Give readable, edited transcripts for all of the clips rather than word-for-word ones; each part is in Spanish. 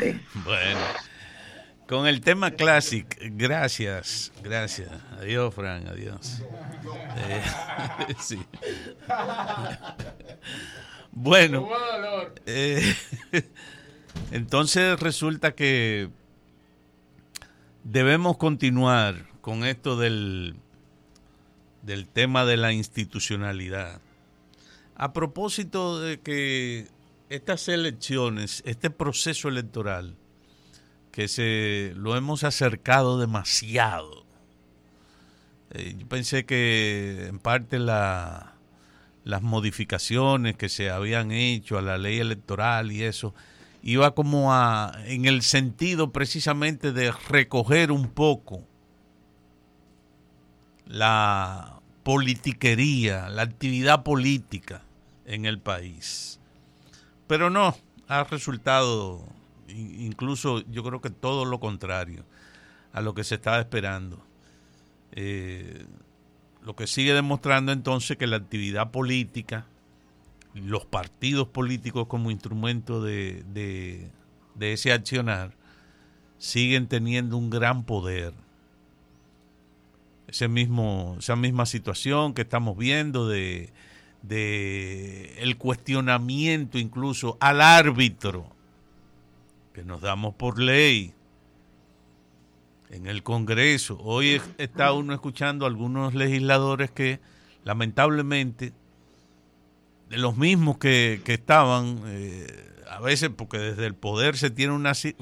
adelante. Bueno, con el tema Classic, gracias. Adiós, Fran, adiós. Sí. Bueno, entonces resulta que debemos continuar con esto del tema de la institucionalidad. A propósito de que estas elecciones, este proceso electoral, que lo hemos acercado demasiado. Yo pensé que en parte las modificaciones que se habían hecho a la ley electoral y eso iba como en el sentido precisamente de recoger un poco la politiquería, la actividad política en el país. Pero no, ha resultado incluso yo creo que todo lo contrario a lo que se estaba esperando. Lo que sigue demostrando entonces que la actividad política, los partidos políticos como instrumento de ese accionar, siguen teniendo un gran poder. Esa misma situación que estamos viendo de el cuestionamiento incluso al árbitro que nos damos por ley en el Congreso. Hoy está uno escuchando a algunos legisladores que lamentablemente de los mismos que estaban a veces porque desde el poder se tiene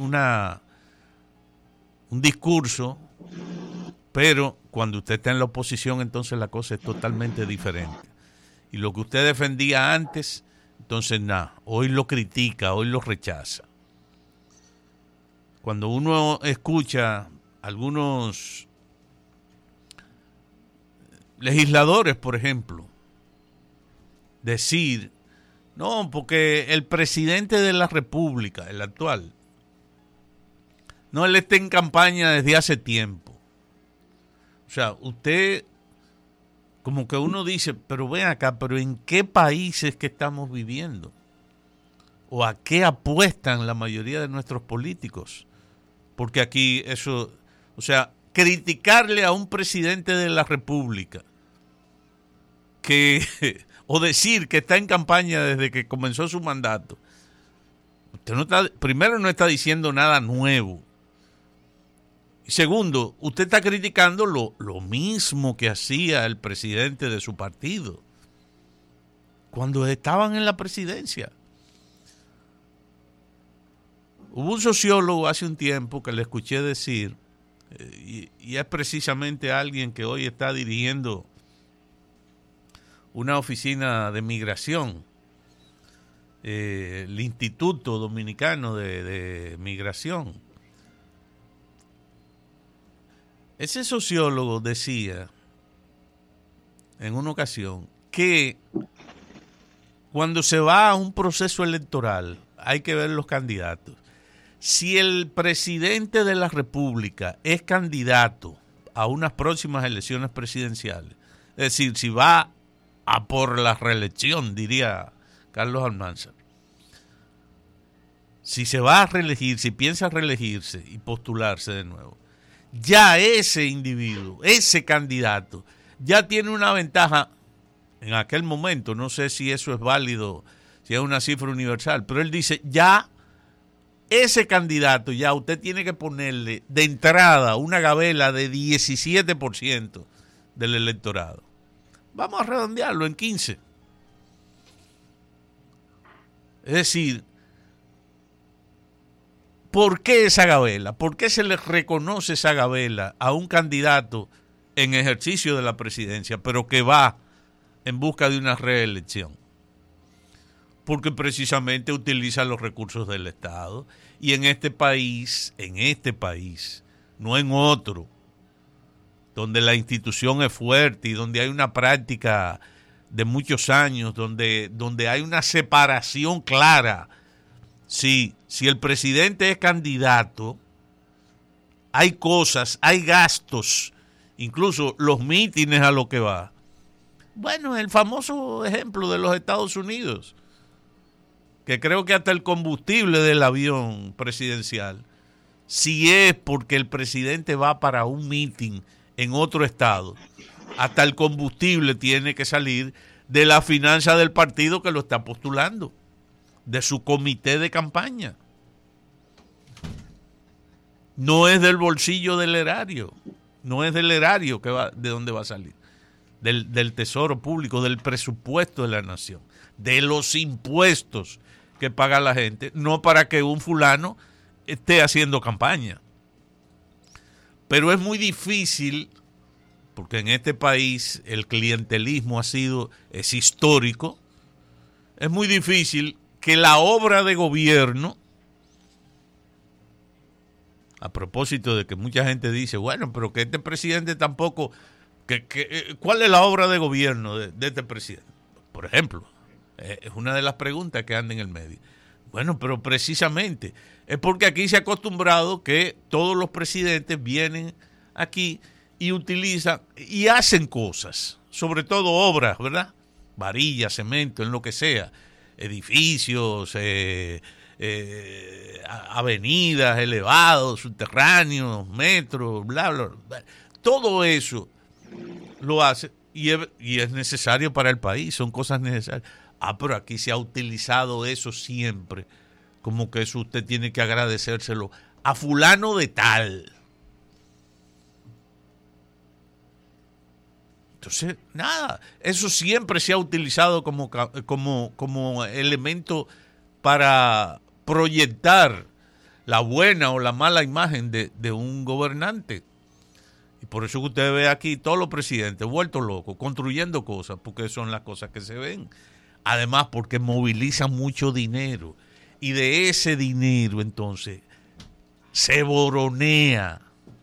un discurso, pero cuando usted está en la oposición entonces la cosa es totalmente diferente. Y lo que usted defendía antes, entonces nada, hoy lo critica, hoy lo rechaza. Cuando uno escucha algunos legisladores, por ejemplo, decir, no, porque el presidente de la República, el actual, no, él está en campaña desde hace tiempo. O sea, usted, como que uno dice, pero ven acá, pero ¿en qué países que estamos viviendo? ¿O a qué apuestan la mayoría de nuestros políticos? Porque aquí eso, o sea, criticarle a un presidente de la República o decir que está en campaña desde que comenzó su mandato, usted primero no está diciendo nada nuevo. Y segundo, usted está criticando lo mismo que hacía el presidente de su partido cuando estaban en la presidencia. Hubo un sociólogo hace un tiempo que le escuché decir, y es precisamente alguien que hoy está dirigiendo una oficina de migración, el Instituto Dominicano de Migración. Ese sociólogo decía en una ocasión que cuando se va a un proceso electoral hay que ver los candidatos. Si el presidente de la República es candidato a unas próximas elecciones presidenciales, es decir, si va a por la reelección, diría Carlos Almanzar, si se va a reelegir, si piensa reelegirse y postularse de nuevo, ya ese individuo, ese candidato, ya tiene una ventaja en aquel momento. No sé si eso es válido, si es una cifra universal, pero él dice, ya ese candidato, ya usted tiene que ponerle de entrada una gabela de 17% del electorado. Vamos a redondearlo en 15. Es decir, ¿por qué esa gabela? ¿Por qué se le reconoce esa gabela a un candidato en ejercicio de la presidencia, pero que va en busca de una reelección? Porque precisamente utiliza los recursos del Estado. Y en este país, no en otro, donde la institución es fuerte y donde hay una práctica de muchos años, donde hay una separación clara. Si el presidente es candidato, hay cosas, hay gastos, incluso los mítines a lo que va. Bueno, el famoso ejemplo de los Estados Unidos, que creo que hasta el combustible del avión presidencial, si es porque el presidente va para un meeting en otro estado, hasta el combustible tiene que salir de la finanza del partido que lo está postulando, de su comité de campaña. No es del bolsillo del erario, no es del erario que va, de dónde va a salir, del tesoro público, del presupuesto de la nación, de los impuestos que paga la gente, no para que un fulano esté haciendo campaña. Pero es muy difícil, porque en este país el clientelismo es histórico, es muy difícil que la obra de gobierno, a propósito de que mucha gente dice, bueno, pero que este presidente tampoco, ¿cuál es la obra de gobierno de este presidente? Por ejemplo, es una de las preguntas que anda en el medio. Bueno, pero precisamente es porque aquí se ha acostumbrado que todos los presidentes vienen aquí y utilizan y hacen cosas, sobre todo obras, ¿verdad? Varillas, cemento, en lo que sea, edificios, avenidas, elevados, subterráneos, metros, bla, bla, bla. Todo eso lo hace y es necesario para el país, son cosas necesarias. Ah, pero aquí se ha utilizado eso siempre, como que eso usted tiene que agradecérselo a fulano de tal. Entonces, nada, eso siempre se ha utilizado como elemento para proyectar la buena o la mala imagen de un gobernante. Y por eso que usted ve aquí todos los presidentes vueltos locos, construyendo cosas, porque son las cosas que se ven. Además, porque movilizan mucho dinero. Y de ese dinero, entonces, se boronea.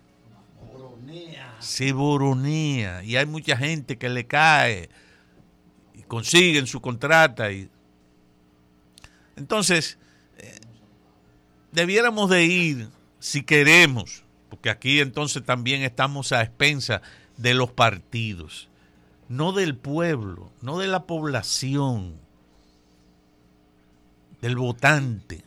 Se boronea. Y hay mucha gente que le cae y consiguen su contrata. Entonces, debiéramos de ir, si queremos, porque aquí entonces también estamos a expensas de los partidos, no del pueblo, no de la población, del votante.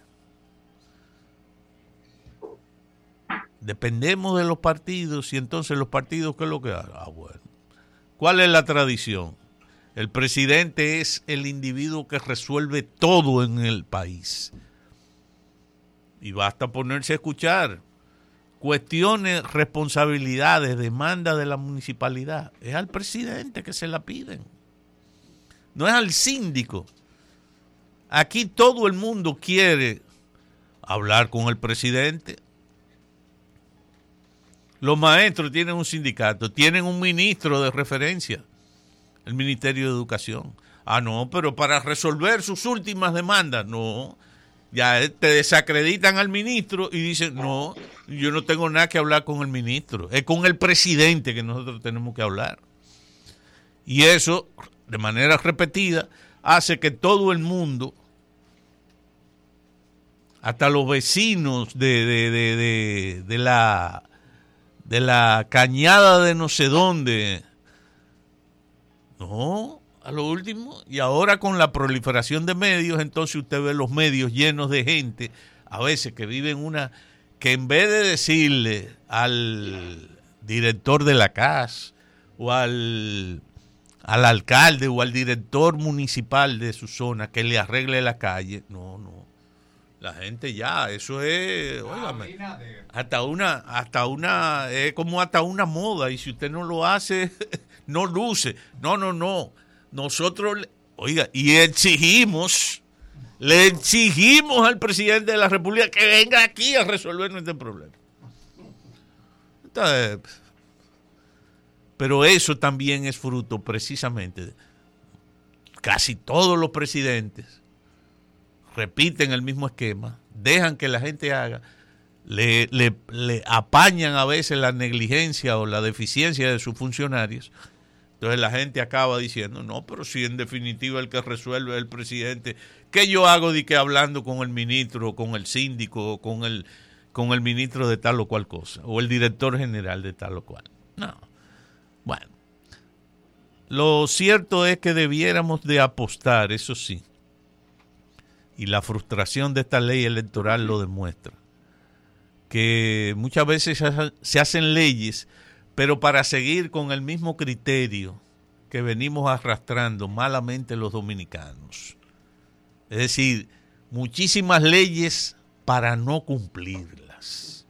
Dependemos de los partidos y entonces los partidos, ¿qué es lo que hacen? Ah, bueno. ¿Cuál es la tradición? El presidente es el individuo que resuelve todo en el país. Y basta ponerse a escuchar cuestiones, responsabilidades, demandas de la municipalidad. Es al presidente que se la piden. No es al síndico. Aquí todo el mundo quiere hablar con el presidente. Los maestros tienen un sindicato, tienen un ministro de referencia, el Ministerio de Educación. Ah, no, pero para resolver sus últimas demandas, no. Ya te desacreditan al ministro y dicen, no, yo no tengo nada que hablar con el ministro. Es con el presidente que nosotros tenemos que hablar. Y eso, de manera repetida, hace que todo el mundo, hasta los vecinos de la cañada de no sé dónde, no, a lo último, y ahora con la proliferación de medios, entonces usted ve los medios llenos de gente, a veces que viven que en vez de decirle al director de la CAS o al alcalde o al director municipal de su zona que le arregle la calle, no, la gente ya, eso es, óigame, es como hasta una moda, y si usted no lo hace, no luce. No. Nosotros, oiga, y le exigimos al presidente de la República que venga aquí a resolver este problema. Entonces, pero eso también es fruto precisamente, casi todos los presidentes repiten el mismo esquema, dejan que la gente haga, le apañan a veces la negligencia o la deficiencia de sus funcionarios. Entonces la gente acaba diciendo, no, pero si en definitiva el que resuelve es el presidente, ¿qué yo hago de que hablando con el ministro, con el síndico, con el ministro de tal o cual cosa, o el director general de tal o cual? No. Bueno, lo cierto es que debiéramos de apostar, eso sí, y la frustración de esta ley electoral lo demuestra, que muchas veces se hacen leyes, pero para seguir con el mismo criterio que venimos arrastrando malamente los dominicanos. Es decir, muchísimas leyes para no cumplirlas.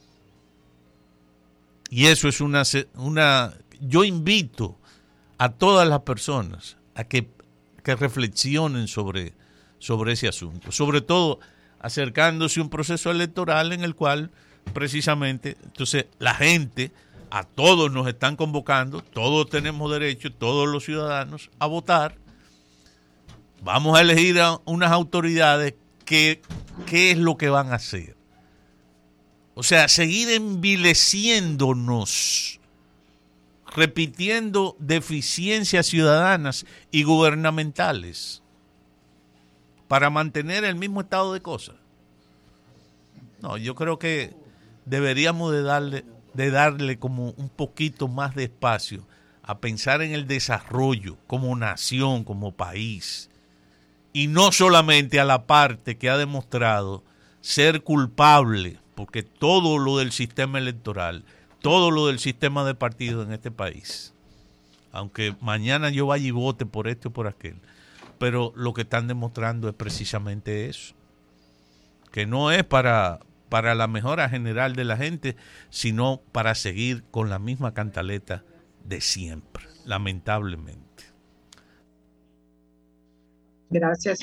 Y eso es yo invito a todas las personas a que reflexionen sobre ese asunto, sobre todo acercándose a un proceso electoral en el cual precisamente, entonces la gente, a todos nos están convocando, todos tenemos derecho, todos los ciudadanos, a votar. Vamos a elegir a unas autoridades que, ¿qué es lo que van a hacer? O sea, seguir envileciéndonos, repitiendo deficiencias ciudadanas y gubernamentales para mantener el mismo estado de cosas. No, yo creo que deberíamos de darle como un poquito más de espacio a pensar en el desarrollo como nación, como país, y no solamente a la parte que ha demostrado ser culpable, porque todo lo del sistema electoral, todo lo del sistema de partidos en este país, aunque mañana yo vaya y vote por este o por aquel, pero lo que están demostrando es precisamente eso, que no es para la mejora general de la gente, sino para seguir con la misma cantaleta de siempre, lamentablemente. Gracias.